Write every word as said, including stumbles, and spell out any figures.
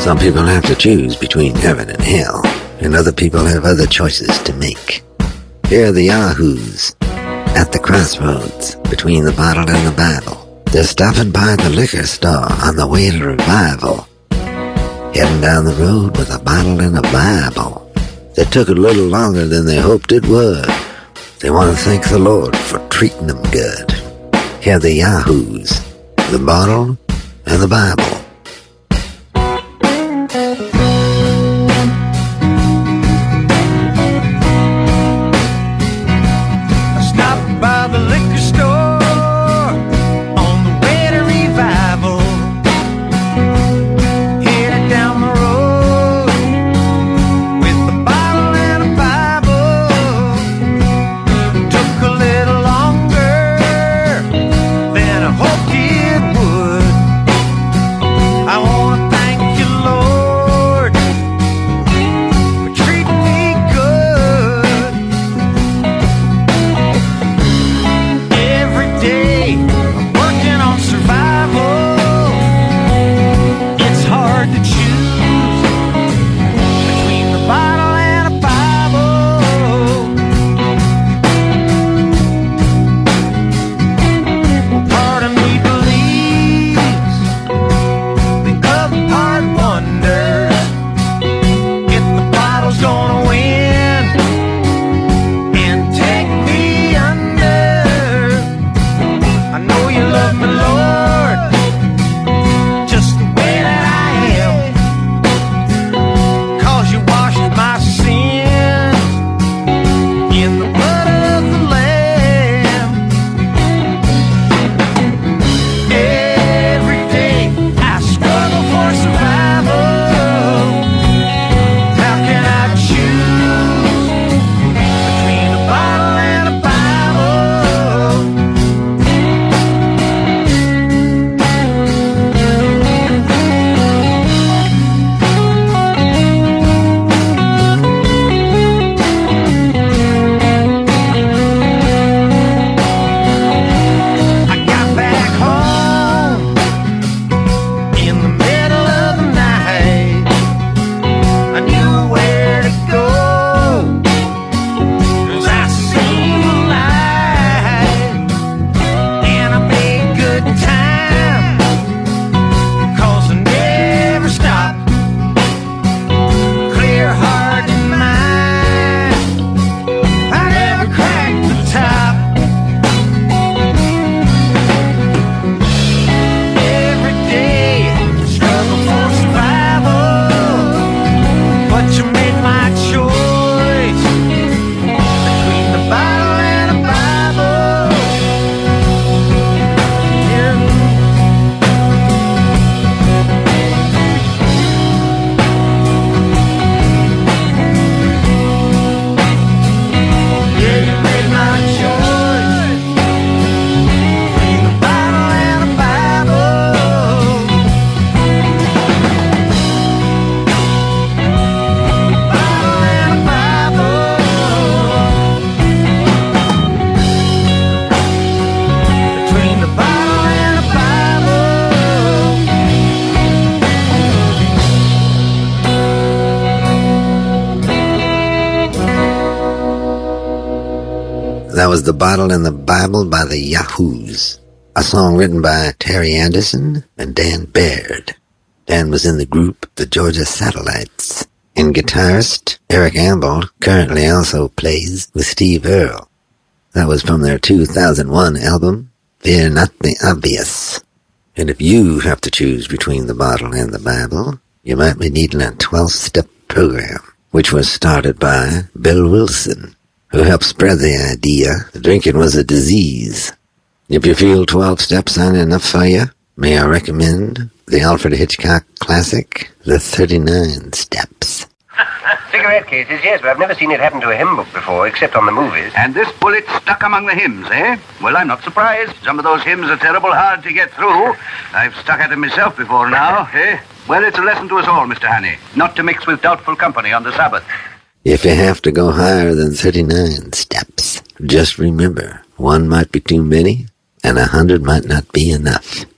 Some people have to choose between heaven and hell, and other people have other choices to make. Here are the Yahoos at the crossroads between the bottle and the Bible. They're stopping by the liquor store on the way to revival, heading down the road with a bottle and a Bible. They took a little longer than they hoped it would. They want to thank the Lord for treating them good. Here are the Yahoos, the bottle and the Bible. That was The Bottle and the Bible by the Yahoos, a song written by Terry Anderson and Dan Baird. Dan was in the group The Georgia Satellites, and guitarist Eric Ambel currently also plays with Steve Earle. That was from their two thousand one album, Fear Not the Obvious. And if you have to choose between the bottle and the Bible, you might be needing a twelve-step program, which was started by Bill Wilson, who helped spread the idea that drinking was a disease. If you feel twelve steps aren't enough for you, may I recommend the Alfred Hitchcock classic, The thirty-nine Steps. Cigarette cases, yes, but I've never seen it happen to a hymn book before, except on the movies. And this bullet stuck among the hymns, eh? Well, I'm not surprised. Some of those hymns are terrible hard to get through. I've stuck at them myself before now, eh? Well, it's a lesson to us all, Mister Honey, not to mix with doubtful company on the Sabbath. If you have to go higher than thirty-nine steps, just remember, one might be too many, and a hundred might not be enough.